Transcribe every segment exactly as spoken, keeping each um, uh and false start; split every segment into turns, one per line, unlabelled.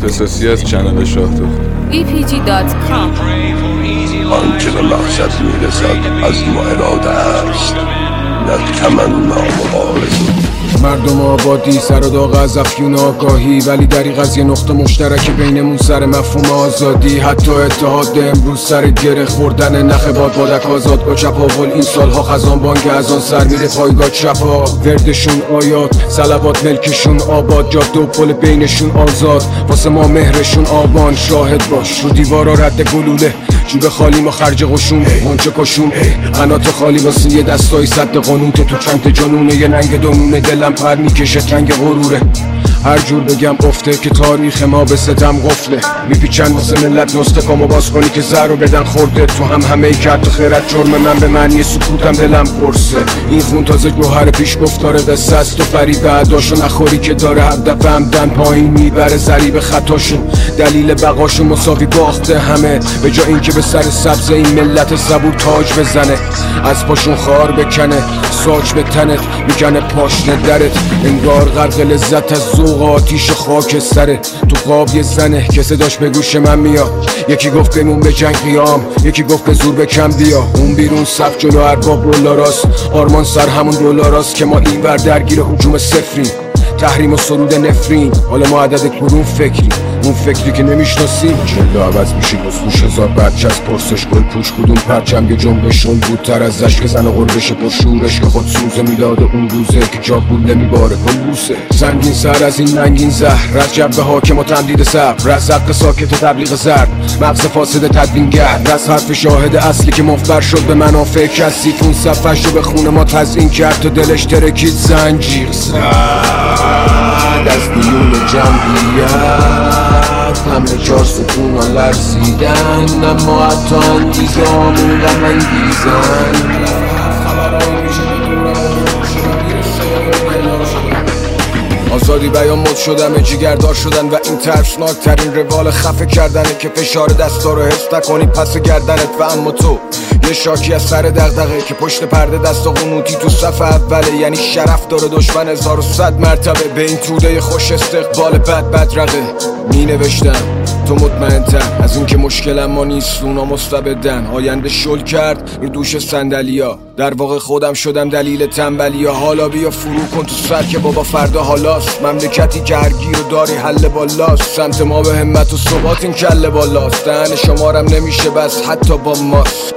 اختصاصی از چنل شاهدو
ای پی جی دات کام.
آنچه به مقصد میرسد از ما اراده است، نه تمنا و آرزو.
مردم آبادی سر و داغ از افیون آگاهی، ولی دریغ از یه نقطه مشترک بینمون سر مفهوم آزادی. حتی اتحاد امروز سر گره خوردن نخ باد بادک آزاد با چپاول. این سالها خزان بانگ از آن سر میره پایگاه چپا، وردشون آیات صلوات ملکشون آباد، جاده و پل بینشون آزاد، واسه ما مهرشون آبان. شاهد باش رو دیوارا رد گلوله، جیب خالی ما خرج قشون منچه کشون، قنات خالی واسه یه دستای صد قانون. تو چند جنونه یه ننگ دمونه، دلم پر میکشه تنگ غروره. هر جور بگم افته که تاریخ ما به ستم قفله، میپیچن واسه ملت نسخه کامو باز کنی که زر رو بدن خورده. تو هم همه کرد و خیرت جرم من به معنی سکوتم دلم پرسه. این خون تازه گوهر پیش گفتاره قصه است و فریب عداشو نخوری که داره هر دفعه همدن پایین میبره ضریب خطاشون. دلیل بقاشو مساوی باخته همه، به جا اینکه به سر سبز این ملت صبور تاج بزنه. از پاشون خار بکنه ساج به تنت، میکنه پاشنه درت، انگار غرق لذت از ذوق آتیش خاک سره. تو قاب یه زنه که صداش به گوش من میاد، یکی گفت بمون به جنگ قیام، یکی گفت به زور بکن بیا. اون بیرون صف جلو ارباب دلاراست، آرمان سر همون دلاراست که ما این ور درگیر هجوم صفریم، تحریم و سرود نفرین. حالا ما عدد کدوم فکری؟ اون فکری که نمیشناسیم. چلو عوض میشی گفتوش هزار برچست پرسش گل پوش کدوم پرچم یه جنبشون بودتر از اشک زن و غربش پر شورش که خود سوزه میداده اون روزه که جا بوله میباره کن بوسه. سنگین سر از این ننگین زهر، از جبه حاکم و تمدید صبر، از حق ساکت و تبلیغ زرد، مغز فاسد تدوینگر، از حرف شاهد اصلی که مفبر شد به منافع کسی. اون صفحش رو به خون ما تزیین کرد تا دلش ترکید زنجیر زد از دیون جمعیت. همه چار ستون ها لرزیدن، اما حتی انگیزه همون غم انگیزن. آزادی بیان مد شدم جیگردار شدن و این ترسناک ترین روال خفه کردنه که فشار دستا رو حس نکنی پس گردنت. و اما تو یه شاکی از سر دغدغه که پشت پرده دست و قنوتی تو صف اوله، یعنی شرف داره دشمن هزار و صد مرتبه. به این توده خوش استقبال بد بدرقه می نوشتم تو مطمئن‌تر از این که مشکل ما نیست اونا مستبدن. آینده شل کرد رو دوش صندلیا، در واقع خودم شدم دلیل تنبلیا. حالا بیا فرو کن تو سر که بابا فردا حالاست، مملکتی که هرگیر و داری حل بالاست. سمت ما به همت و ثبات این کله بالاست، دهن شمارم نمیشه بس حتی با ماست.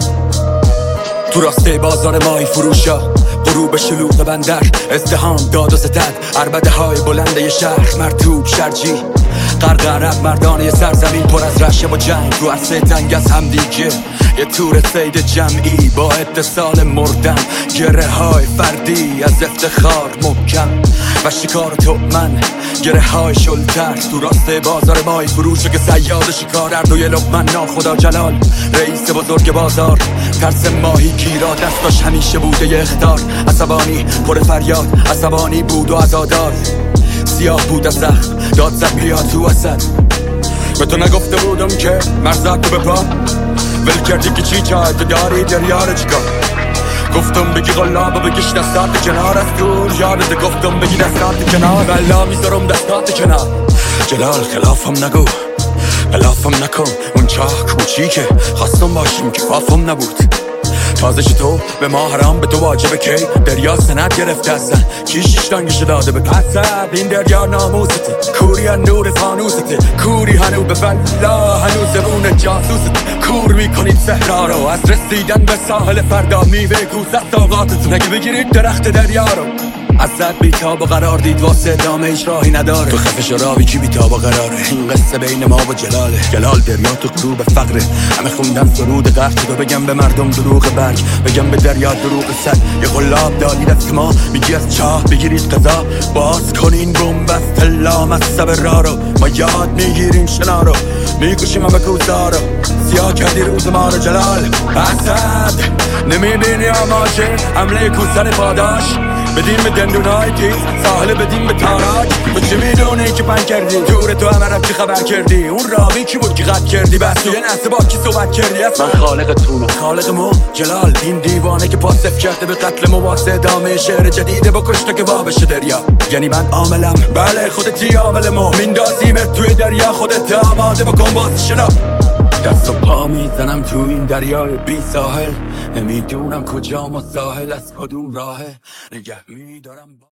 تو راسته بازار مای فروشا، غروب شلوغ بندر، ازدهام داد و ستد، عربده های بلنده شهر، مرتوب شرجی غرق عرب مردانه سرزمین پر از رشه و جنگ. رو عرصه تنگ از هم دیگه یه تور سید جمعی با اتصال مردن، گره های فردی از افتخار محکم و شکار تو من گره های شلتر. تو راسته بازار مای فروشه که صیاد شکار، اردوی لقمن ناخدا جلال رئیس بزرگ بازار. ترس ماهی گیرا دستاش همیشه بوده یه اخطار، عصبانی پر فریاد، عصبانی بود و عزادار. سیاه بود از زخم داد زد بیا تو اسد. به تو نگفته بودم که مرزت تو بپا، ول کردی که چی چاید داری دریار چیکار. گفتم بگی غلاب و بگیش دستات کنار از دور، یادت گفتم بگی دستات کنار، بلا میذارم دستات کنار. جلال خلافم نگو خلافم نکن، اون چاک کوچی که خواستم باشیم که فافم نبود. تازه تو به ما حرام به تو واجبه کی دریا سند گرفته ازن، کیشش دنگش داده به پسد. این دریا ناموسته، کوری نور فانوسته، کوری هنو به بلا هنو زبون جاسوسته. کور میکنید صحرا رو از رسیدن به ساحل، فردا میوه کوزت آقاتتون اگه بگیرید درخت دریا رو. ازت بیتاب و قرار دید واسه ادامه هیچ راهی نداره. تو خفش و راوی کی بیتاب و قراره، این قصه بین ما و جلاله. جلال دریا تو غروب فقره، همه خوندن سرود قرد تو بگم به مردم دروغ برگ، بگم به دریا دروغ سد. یه غلاب دادی دست ما میگی از چاه بگیرید قضا، باز کنین بومبست لام از سبر را رو. ما یاد میگیریم شنا رو، میکشیم همه کوزا رو. سیاه کردی روز ما رو جلال اسد، نمیبینی آماجه حمله کوسر پاداش. بدیم به دندونای تیز، ساحل بدیم به تاراک. تو چی میدونی که پنگ کردی؟ دور تو همه رب چی خبر کردی؟ اون راوی کی بود که قد کردی؟ بس توی نسته با کی صحبت کردی؟ از
من خالق تونم،
خالق مو جلال، این دیوانه که پاسف کرده به قتل مو واسه ادامه شعر جدیده با کشته که وابشه دریا. یعنی من عاملم، بله خودتی عامل مو، میندازیمت توی دریا، خودت آماده بکن باز شنا. دست و پا میزنم تو این دریای بی ساحل، نمیدونم کجا ما ساحل از کدوم راهه، نگه میدارم